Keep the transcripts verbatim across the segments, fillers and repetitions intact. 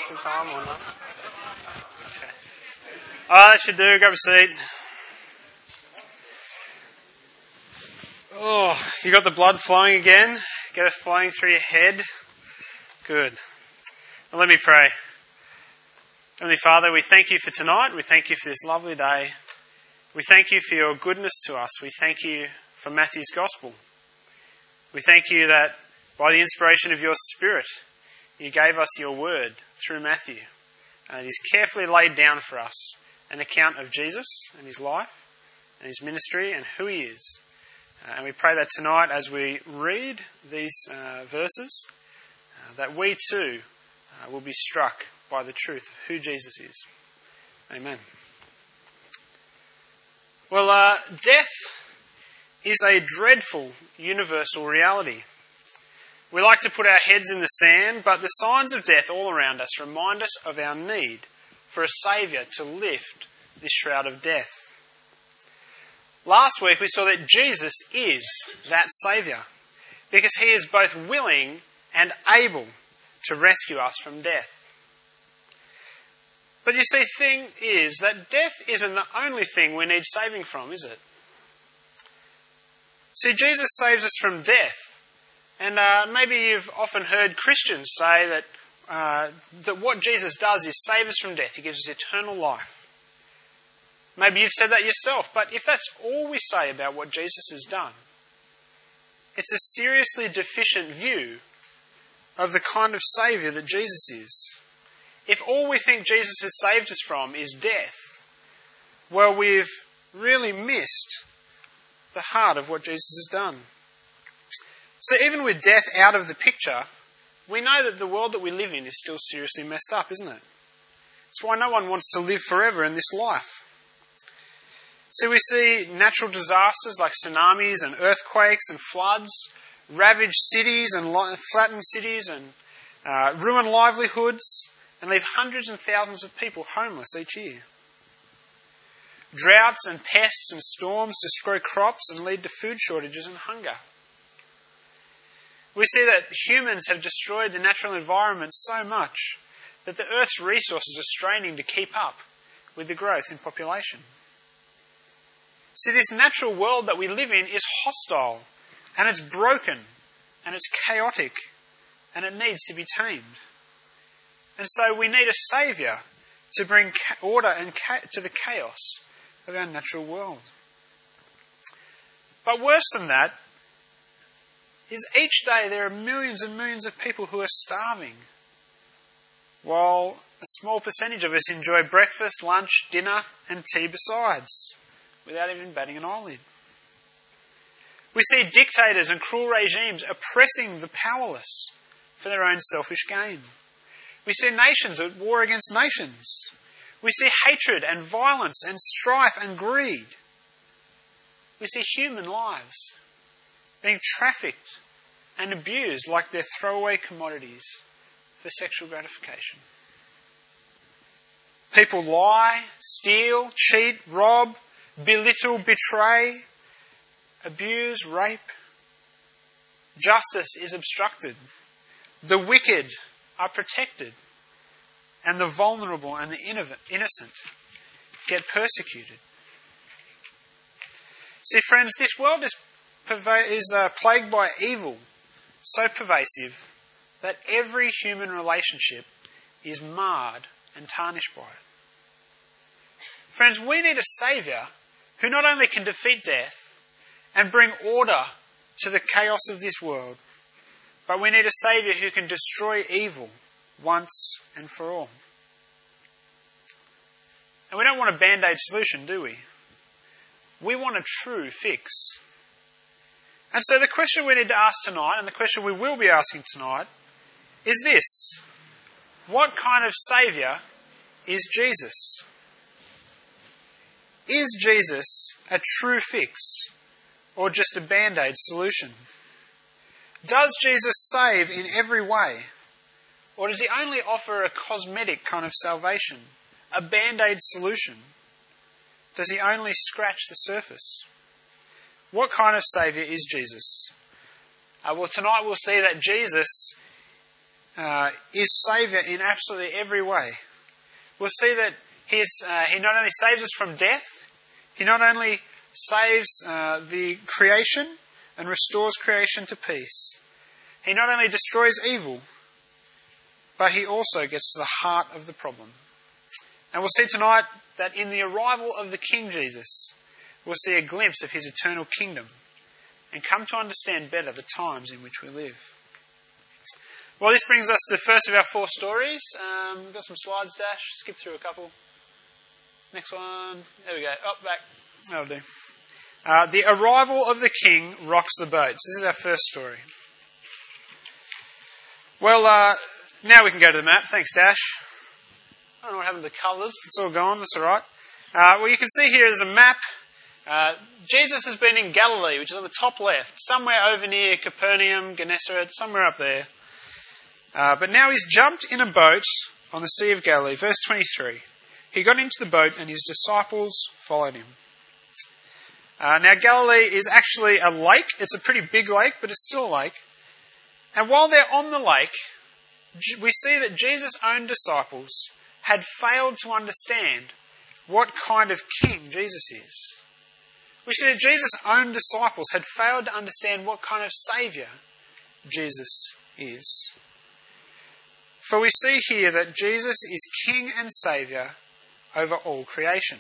presentation time or not? Okay. Alright, that should do. Grab a seat. Oh, you got the blood flowing again? Get it flowing through your head? Good. Well, let me pray. Heavenly Father, we thank you for tonight. We thank you for this lovely day. We thank you for your goodness to us. We thank you for Matthew's Gospel. We thank you that by the inspiration of your Spirit, you gave us your word through Matthew. And it is carefully laid down for us an account of Jesus and his life and his ministry and who he is. Uh, and we pray that tonight as we read these uh, verses, uh, that we too uh, will be struck by the truth of who Jesus is. Amen. Well, uh, death is a dreadful universal reality. We like to put our heads in the sand, but the signs of death all around us remind us of our need for a Saviour to lift this shroud of death. Last week we saw that Jesus is that Saviour, because he is both willing and able to rescue us from death. But you see, the thing is that death isn't the only thing we need saving from, is it? See, Jesus saves us from death. And uh, maybe you've often heard Christians say that, uh, that what Jesus does is save us from death. He gives us eternal life. Maybe you've said that yourself. But if that's all we say about what Jesus has done, it's a seriously deficient view of the kind of Saviour that Jesus is. If all we think Jesus has saved us from is death, well, we've really missed the heart of what Jesus has done. So even with death out of the picture, we know that the world that we live in is still seriously messed up, isn't it? That's why no one wants to live forever in this life. So we see natural disasters like tsunamis and earthquakes and floods ravage cities and flatten cities and uh, ruin livelihoods and leave hundreds and thousands of people homeless each year. Droughts and pests and storms destroy crops and lead to food shortages and hunger. We see that humans have destroyed the natural environment so much that the Earth's resources are straining to keep up with the growth in population. See, this natural world that we live in is hostile, and it's broken, and it's chaotic, and it needs to be tamed. And so we need a Saviour to bring order and to the chaos of our natural world. But worse than that is each day there are millions and millions of people who are starving, while a small percentage of us enjoy breakfast, lunch, dinner and tea besides, without even batting an eyelid. We see dictators and cruel regimes oppressing the powerless for their own selfish gain. We see nations at war against nations. We see hatred and violence and strife and greed. We see human lives being trafficked and abused like they're throwaway commodities for sexual gratification. People lie, steal, cheat, rob, belittle, betray, abuse, rape. Justice is obstructed. The wicked are protected. And the vulnerable and the innocent get persecuted. See, friends, this world is, perva- is uh, plagued by evil so pervasive that every human relationship is marred and tarnished by it. Friends, we need a Saviour who not only can defeat death and bring order to the chaos of this world, but we need a Saviour who can destroy evil once and for all. And we don't want a band-aid solution, do we? We want a true fix. And so the question we need to ask tonight, and the question we will be asking tonight, is this: what kind of Saviour is Jesus? Is Jesus a true fix or just a band-aid solution? Does Jesus save in every way? Or does he only offer a cosmetic kind of salvation, a band-aid solution? Does he only scratch the surface? What kind of Saviour is Jesus? Uh, well, tonight we'll see that Jesus uh, is Saviour in absolutely every way. We'll see that he, is, uh, he not only saves us from death, he not only saves uh, the creation and restores creation to peace. He not only destroys evil, but he also gets to the heart of the problem. And we'll see tonight that in the arrival of the King Jesus, we'll see a glimpse of his eternal kingdom and come to understand better the times in which we live. Well, this brings us to the first of our four stories. Um, we've got some slides, Dash. Skip through a couple. Next one. There we go. Up, back. That'll do. Uh, the arrival of the King rocks the boat. This is our first story. Well, uh, now we can go to the map. Thanks, Dash. I don't know what happened to the colours. It's all gone. That's all right. Uh, well, you can see here is a map. Uh, Jesus has been in Galilee, which is on the top left, somewhere over near Capernaum, Gennesaret, somewhere up there. Uh, but now he's jumped in a boat on the Sea of Galilee. Verse twenty-three. He got into the boat and his disciples followed him. Uh, now, Galilee is actually a lake. It's a pretty big lake, but it's still a lake. And while they're on the lake, we see that Jesus' own disciples had failed to understand what kind of king Jesus is. We see that Jesus' own disciples had failed to understand what kind of saviour Jesus is. For we see here that Jesus is king and saviour over all creation.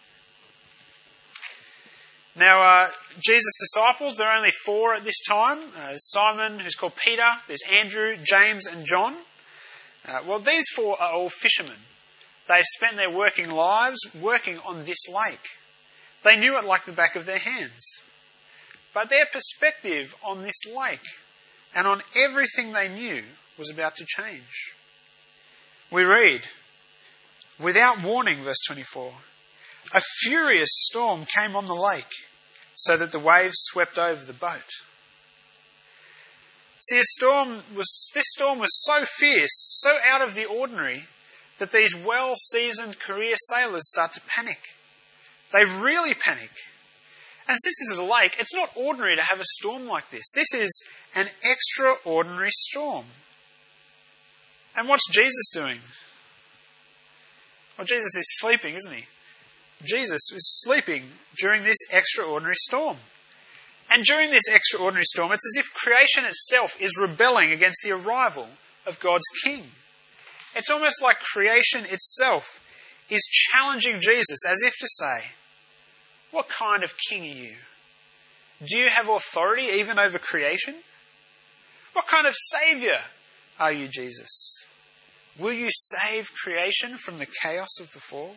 Now, uh, Jesus' disciples, there are only four at this time. Uh, there's Simon, who's called Peter. There's Andrew, James and John. Uh, well, these four are all fishermen. They've spent their working lives working on this lake. They knew it like the back of their hands. But their perspective on this lake and on everything they knew was about to change. We read, without warning, verse twenty-four, a furious storm came on the lake, so that the waves swept over the boat. See, a storm was, this storm was so fierce, so out of the ordinary, that these well-seasoned career sailors start to panic. They really panic. And since this is a lake, it's not ordinary to have a storm like this. This is an extraordinary storm. And what's Jesus doing? Well, Jesus is sleeping, isn't he? Jesus is sleeping during this extraordinary storm. And during this extraordinary storm, it's as if creation itself is rebelling against the arrival of God's King. It's almost like creation itself is challenging Jesus as if to say, what kind of king are you? Do you have authority even over creation? What kind of saviour are you, Jesus? Will you save creation from the chaos of the fall?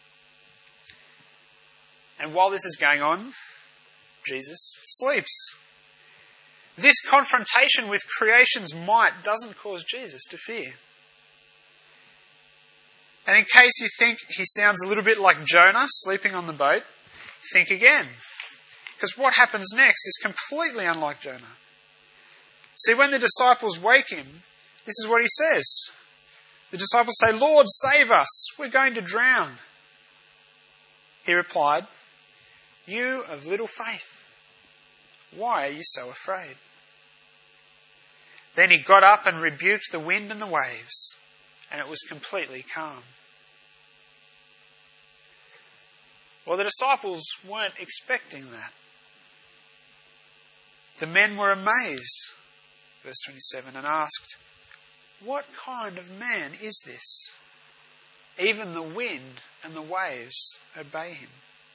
And while this is going on, Jesus sleeps. This confrontation with creation's might doesn't cause Jesus to fear. And in case you think he sounds a little bit like Jonah sleeping on the boat, think again. Because what happens next is completely unlike Jonah. See, when the disciples wake him, this is what he says. The disciples say, Lord, save us. We're going to drown. He replied, you of little faith, why are you so afraid? Then he got up and rebuked the wind and the waves, and it was completely calm. Well, the disciples weren't expecting that. The men were amazed, verse twenty-seven, and asked, what kind of man is this? Even the wind and the waves obey him.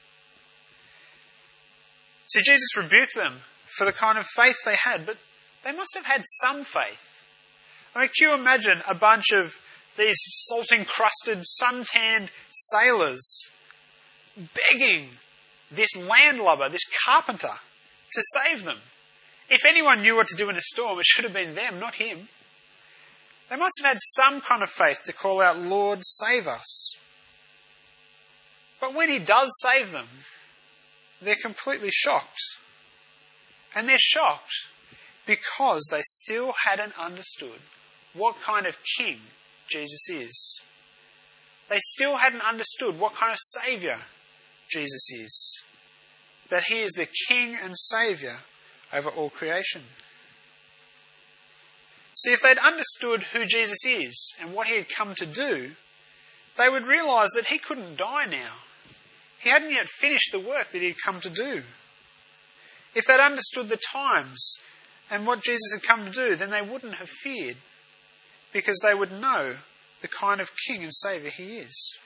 See, Jesus rebuked them for the kind of faith they had, but they must have had some faith. I mean, can you imagine a bunch of these salt-encrusted, sun-tanned sailors begging this landlubber, this carpenter, to save them? If anyone knew what to do in a storm, it should have been them, not him. They must have had some kind of faith to call out, Lord, save us. But when he does save them, they're completely shocked. And they're shocked because they still hadn't understood what kind of king Jesus is. They still hadn't understood what kind of saviour Jesus is. That he is the king and saviour over all creation. See, if they'd understood who Jesus is and what he had come to do, they would realise that he couldn't die now. He hadn't yet finished the work that he had come to do. If they'd understood the times and what Jesus had come to do, then they wouldn't have feared, because they would know the kind of King and Saviour he is.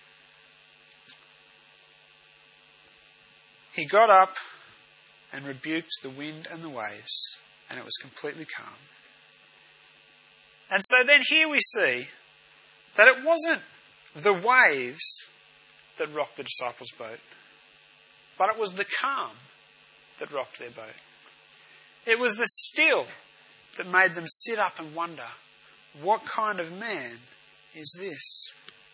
He got up and rebuked the wind and the waves, and it was completely calm. And so then here we see that it wasn't the waves that rocked the disciples' boat, but it was the calm that rocked their boat. It was the still that made them sit up and wonder, what kind of man is this?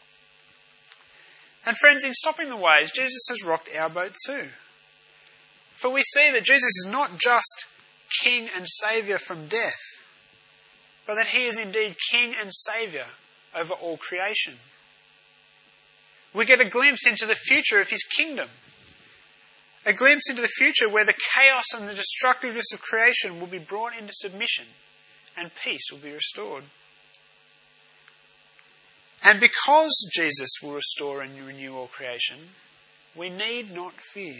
And friends, in stopping the waves, Jesus has rocked our boat too. For we see that Jesus is not just King and Saviour from death, but that he is indeed King and Saviour over all creation. We get a glimpse into the future of his kingdom. A glimpse into the future where the chaos and the destructiveness of creation will be brought into submission and peace will be restored. And because Jesus will restore and renew all creation, we need not fear.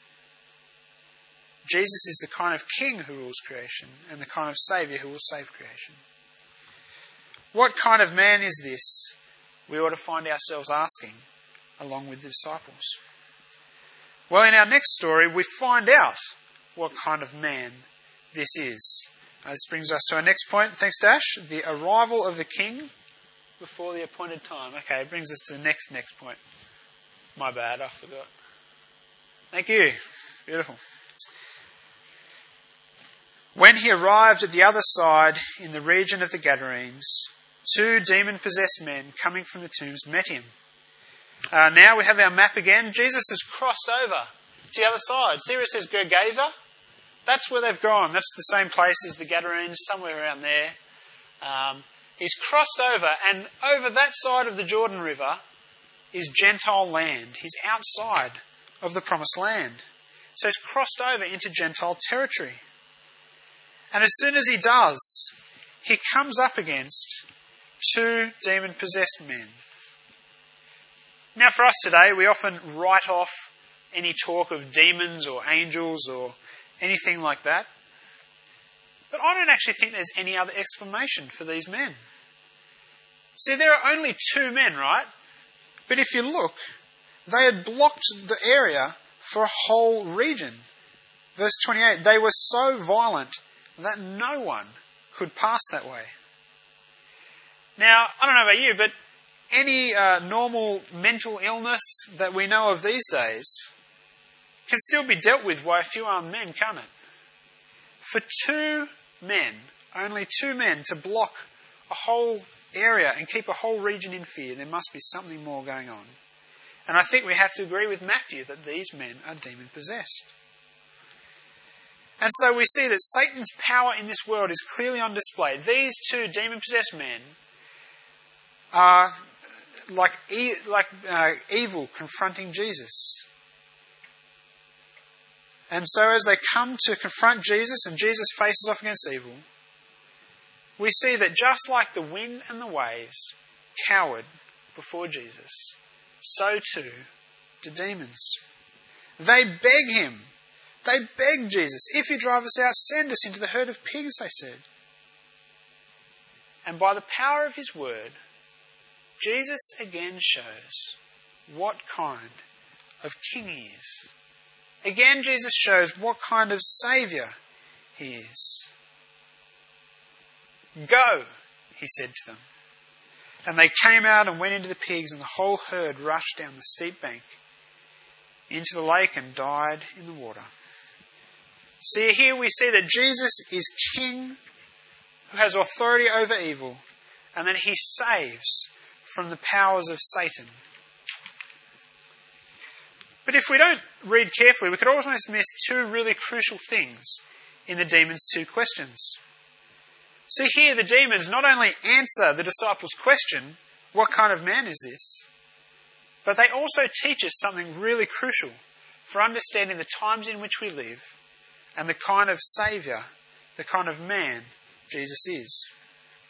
Jesus is the kind of King who rules creation and the kind of Saviour who will save creation. What kind of man is this? We ought to find ourselves asking, along with the disciples. Well, in our next story, we find out what kind of man this is. Uh, this brings us to our next point. Thanks, Dash. The arrival of the King before the appointed time. Okay, it brings us to the next, next point. My bad, I forgot. Thank you. Beautiful. When he arrived at the other side in the region of the Gadarenes, two demon-possessed men coming from the tombs met him. Uh, now we have our map again. Jesus has crossed over to the other side. See where it says Gergesa? That's where they've gone. That's the same place as the Gadarenes, somewhere around there. Um, he's crossed over, and over that side of the Jordan River is Gentile land. He's outside of the promised land. So he's crossed over into Gentile territory. And as soon as he does, he comes up against two demon-possessed men. Now for us today, we often write off any talk of demons or angels or anything like that. But I don't actually think there's any other explanation for these men. See, there are only two men, right? But if you look, they had blocked the area for a whole region. Verse twenty-eight, they were so violent that no one could pass that way. Now, I don't know about you, but any uh, normal mental illness that we know of these days can still be dealt with by a few armed men, can't it? For two men, only two men, to block a whole area and keep a whole region in fear, there must be something more going on. And I think we have to agree with Matthew that these men are demon-possessed. And so we see that Satan's power in this world is clearly on display. These two demon-possessed men are like, e- like uh, evil confronting Jesus. And so as they come to confront Jesus and Jesus faces off against evil, we see that just like the wind and the waves cowered before Jesus, so too do demons. They beg him. They beg Jesus, if you drive us out, send us into the herd of pigs, they said. And by the power of his word, Jesus again shows what kind of king he is. Again, Jesus shows what kind of saviour he is. Go, he said to them. And they came out and went into the pigs, and the whole herd rushed down the steep bank into the lake and died in the water. See, here we see that Jesus is king who has authority over evil, and that he saves from the powers of Satan. But if we don't read carefully, we could almost miss two really crucial things in the demons' two questions. See, here the demons not only answer the disciples' question, what kind of man is this? But they also teach us something really crucial for understanding the times in which we live and the kind of saviour, the kind of man Jesus is.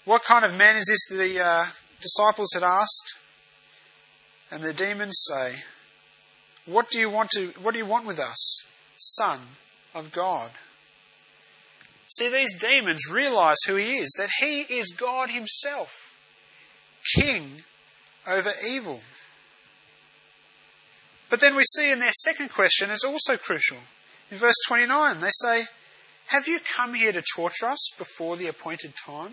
What kind of man is this? The uh, disciples had asked. And the demons say, What do you want to? What do you want with us, Son of God? See, these demons realise who he is, that he is God himself, King over evil. But then we see in their second question, it's also crucial. In verse twenty-nine, they say, Have you come here to torture us before the appointed time?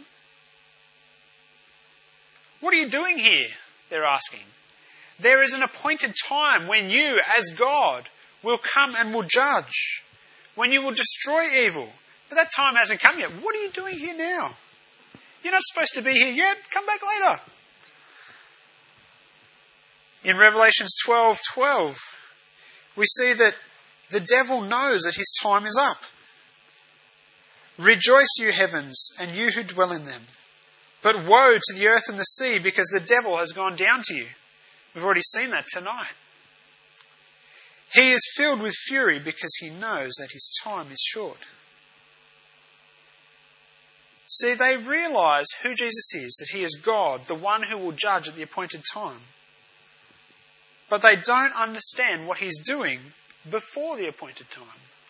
What are you doing here? They're asking. There is an appointed time when you, as God, will come and will judge, when you will destroy evil. But that time hasn't come yet. What are you doing here now? You're not supposed to be here yet. Come back later. In Revelation twelve twelve, we see that the devil knows that his time is up. Rejoice, you heavens, and you who dwell in them. But woe to the earth and the sea, because the devil has gone down to you. We've already seen that tonight. He is filled with fury because he knows that his time is short. See, they realise who Jesus is, that he is God, the one who will judge at the appointed time. But they don't understand what he's doing before the appointed time.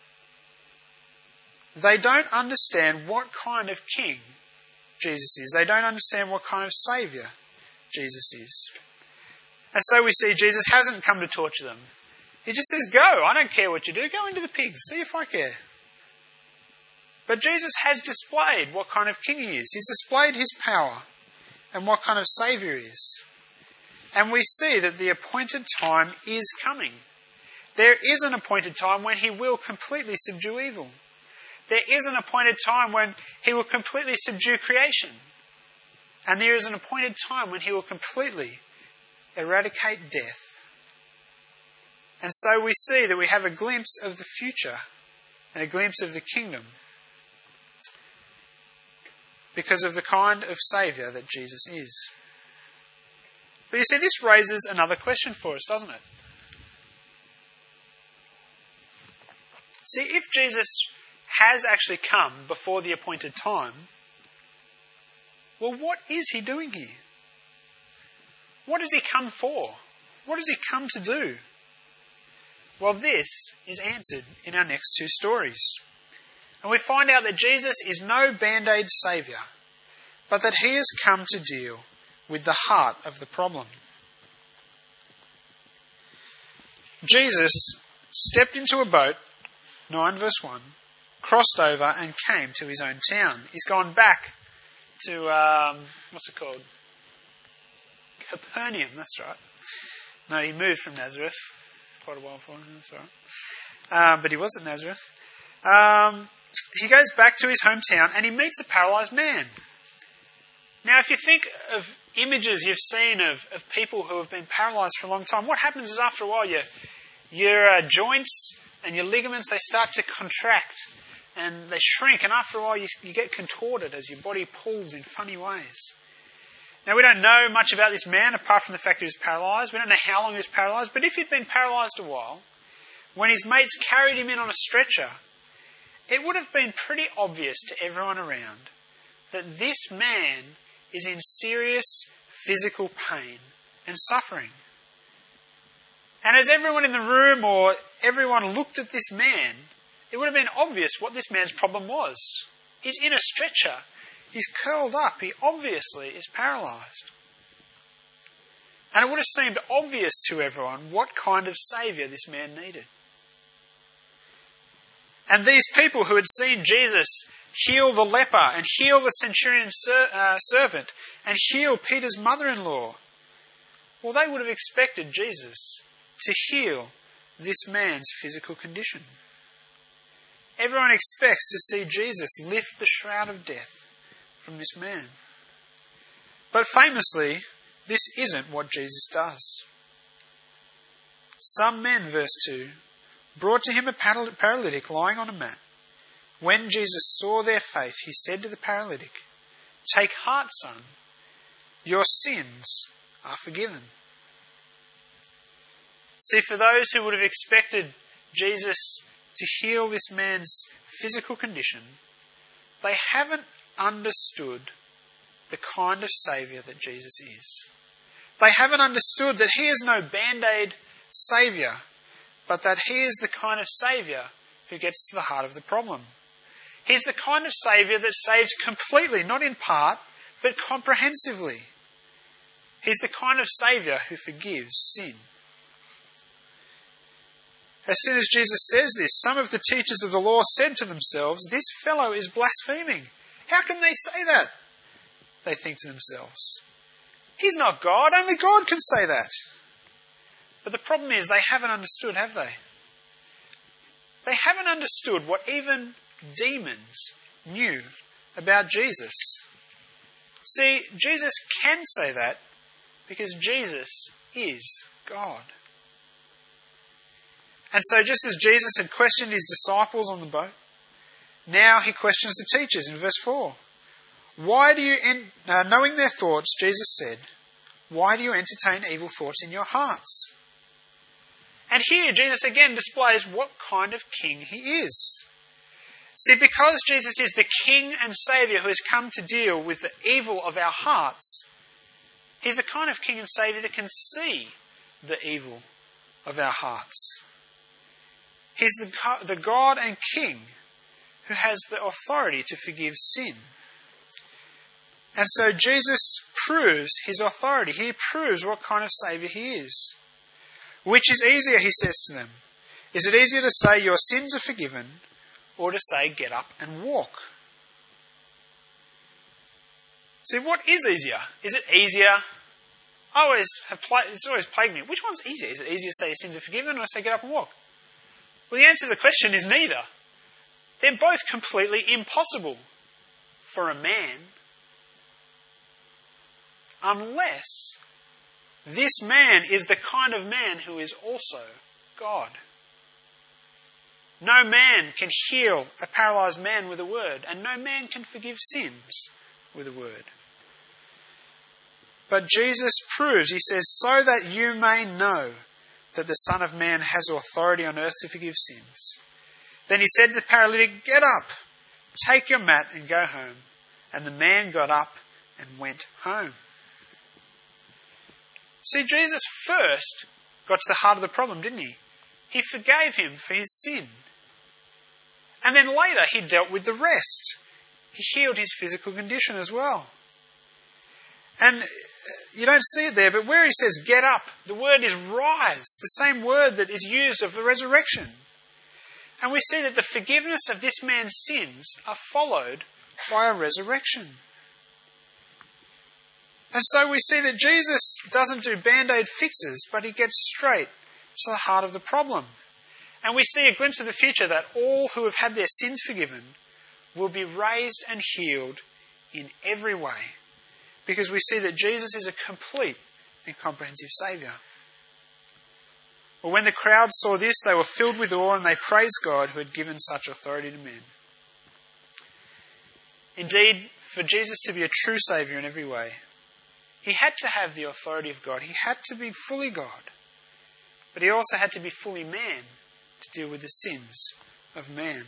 They don't understand what kind of king Jesus is. They don't understand what kind of saviour Jesus is. And so we see Jesus hasn't come to torture them. He just says, go, I don't care what you do, go into the pigs, see if I care. But Jesus has displayed what kind of king he is. He's displayed his power and what kind of saviour he is. And we see that the appointed time is coming. There is an appointed time when he will completely subdue evil. There is an appointed time when he will completely subdue creation. And there is an appointed time when he will completely eradicate death. And so we see that we have a glimpse of the future and a glimpse of the kingdom because of the kind of saviour that Jesus is. But you see, this raises another question for us, doesn't it? See, if Jesus has actually come before the appointed time, well, what is he doing here? What does he come for? What does he come to do? Well, this is answered in our next two stories. And we find out that Jesus is no band-aid saviour, but that he has come to deal with the heart of the problem. Jesus stepped into a boat, nine verse one, crossed over and came to his own town. He's gone back to, um, what's it called? Capernaum, that's right. No, he moved from Nazareth. Quite a while for him, that's all right. Um, but he was at Nazareth. Um, he goes back to his hometown and he meets a paralysed man. Now, if you think of images you've seen of, of people who have been paralysed for a long time, what happens is after a while your, your uh, joints and your ligaments, they start to contract and they shrink, and after a while you, you get contorted as your body pulls in funny ways. Now, we don't know much about this man apart from the fact that he was paralysed. We don't know how long he was paralysed, but if he'd been paralysed a while, when his mates carried him in on a stretcher, it would have been pretty obvious to everyone around that this man is in serious physical pain and suffering. And as everyone in the room or everyone looked at this man, it would have been obvious what this man's problem was. He's in a stretcher. He's curled up. He obviously is paralysed. And it would have seemed obvious to everyone what kind of saviour this man needed. And these people who had seen Jesus heal the leper and heal the centurion ser- uh, servant and heal Peter's mother-in-law, well, they would have expected Jesus to heal this man's physical condition. Everyone expects to see Jesus lift the shroud of death from this man. But famously, this isn't what Jesus does. Some men, verse two, brought to him a paralytic lying on a mat. When Jesus saw their faith, he said to the paralytic, "Take heart, son, your sins are forgiven." See, for those who would have expected Jesus to heal this man's physical condition, they haven't understood the kind of Saviour that Jesus is. They haven't understood that He is no band-aid Saviour, but that He is the kind of Saviour who gets to the heart of the problem. He's the kind of Saviour that saves completely, not in part, but comprehensively. He's the kind of Saviour who forgives sin. As soon as Jesus says this, some of the teachers of the law said to themselves, "This fellow is blaspheming. How can they say that?" They think to themselves. He's not God. Only God can say that. But the problem is they haven't understood, have they? They haven't understood what even demons knew about Jesus. See, Jesus can say that because Jesus is God. And so just as Jesus had questioned his disciples on the boat, now he questions the teachers in verse four. Why do you, en- uh, knowing their thoughts, Jesus said, why do you entertain evil thoughts in your hearts? And here Jesus again displays what kind of king he is. See, because Jesus is the King and Saviour who has come to deal with the evil of our hearts, he's the kind of King and Saviour that can see the evil of our hearts. He's the, the God and King who has the authority to forgive sin. And so Jesus proves his authority. He proves what kind of Saviour he is. Which is easier, he says to them. Is it easier to say your sins are forgiven, or to say get up and walk? See, what is easier? Is it easier? I always have pla- it's always plagued me. Which one's easier? Is it easier to say your sins are forgiven, or to say get up and walk? Well, the answer to the question is neither. They're both completely impossible for a man, unless this man is the kind of man who is also God. No man can heal a paralysed man with a word, and no man can forgive sins with a word. But Jesus proves, he says, so that you may know that the Son of Man has authority on earth to forgive sins. Then he said to the paralytic, get up, take your mat and go home. And the man got up and went home. See, Jesus first got to the heart of the problem, didn't he? He forgave him for his sin. And then later he dealt with the rest. He healed his physical condition as well. And you don't see it there, but where he says get up, the word is rise, the same word that is used of the resurrection. And we see that the forgiveness of this man's sins are followed by a resurrection. And so we see that Jesus doesn't do band-aid fixes, but he gets straight to the heart of the problem. And we see a glimpse of the future that all who have had their sins forgiven will be raised and healed in every way. Because we see that Jesus is a complete and comprehensive Saviour. Well, when the crowd saw this, they were filled with awe and they praised God who had given such authority to men. Indeed, for Jesus to be a true Saviour in every way, he had to have the authority of God. He had to be fully God. But he also had to be fully man to deal with the sins of man.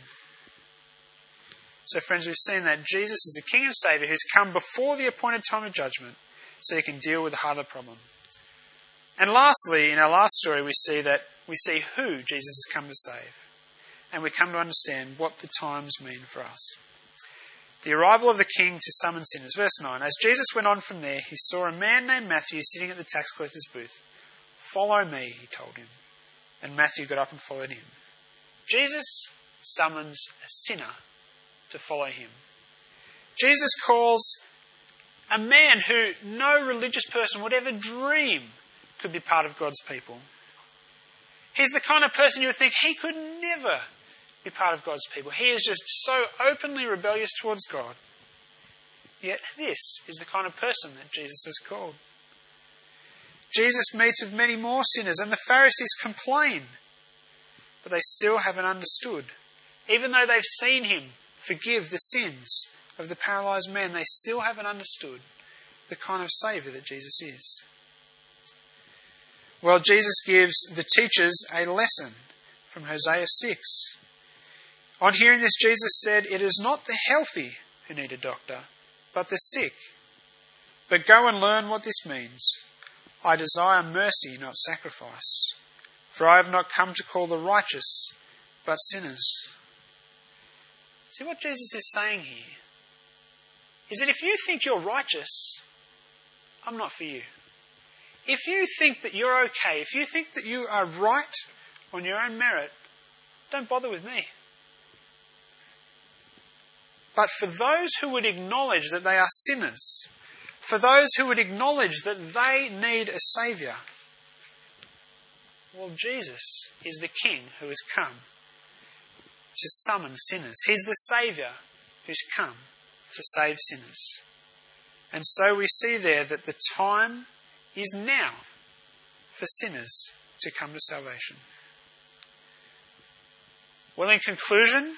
So friends, we've seen that Jesus is a King and Saviour who's come before the appointed time of judgment so he can deal with the heart of the problem. And lastly, in our last story, we see that we see who Jesus has come to save. And we come to understand what the times mean for us. The arrival of the King to summon sinners. Verse nine. As Jesus went on from there, he saw a man named Matthew sitting at the tax collector's booth. Follow me, he told him. And Matthew got up and followed him. Jesus summons a sinner to follow him. Jesus calls a man who no religious person would ever dream could be part of God's people. He's the kind of person you would think he could never be part of God's people. He is just so openly rebellious towards God. Yet this is the kind of person that Jesus has called. Jesus meets with many more sinners, and the Pharisees complain, but they still haven't understood. Even though they've seen him forgive the sins of the paralysed man, they still haven't understood the kind of Saviour that Jesus is. Well, Jesus gives the teachers a lesson from Hosea six. On hearing this, Jesus said, it is not the healthy who need a doctor, but the sick. But go and learn what this means. I desire mercy, not sacrifice. For I have not come to call the righteous, but sinners. See what Jesus is saying here is that if you think you're righteous, I'm not for you. If you think that you're okay, if you think that you are right on your own merit, don't bother with me. But for those who would acknowledge that they are sinners, for those who would acknowledge that they need a Saviour, well, Jesus is the King who has come to summon sinners. He's the Saviour who's come to save sinners. And so we see there that the time is now for sinners to come to salvation. Well, in conclusion,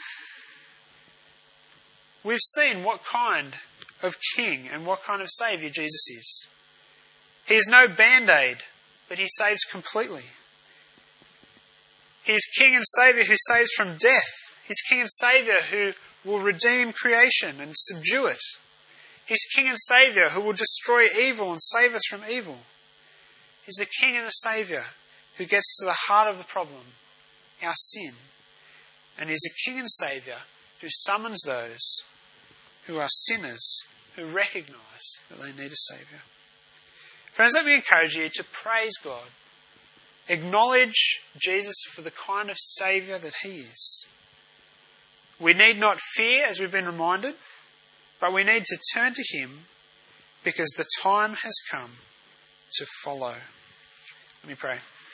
we've seen what kind of King and what kind of Saviour Jesus is. He is no band-aid, but he saves completely. He is King and Saviour who saves from death. He's King and Saviour who will redeem creation and subdue it. He's King and Saviour who will destroy evil and save us from evil. He's the King and the Saviour who gets to the heart of the problem, our sin. And he's a King and Saviour who summons those who are sinners, who recognise that they need a Saviour. Friends, let me encourage you to praise God. Acknowledge Jesus for the kind of Saviour that he is. We need not fear, as we've been reminded, but we need to turn to him because the time has come to follow. Let me pray.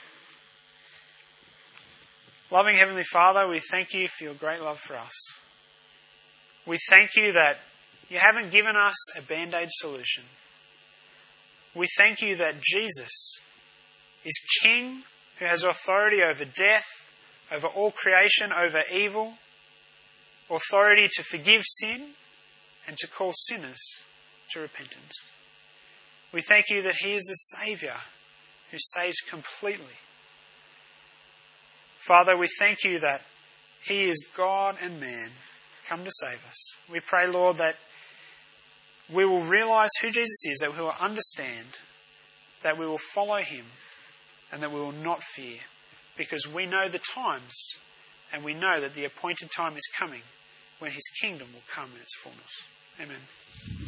Loving Heavenly Father, we thank you for your great love for us. We thank you that you haven't given us a band-aid solution. We thank you that Jesus is King who has authority over death, over all creation, over evil, authority to forgive sin and to call sinners to repentance. We thank you that he is the Saviour who saves completely. Father, we thank you that he is God and man come to save us. We pray, Lord, that we will realise who Jesus is, that we will understand, that we will follow him, and that we will not fear, because we know the times, and we know that the appointed time is coming when his kingdom will come in its fullness. Amen.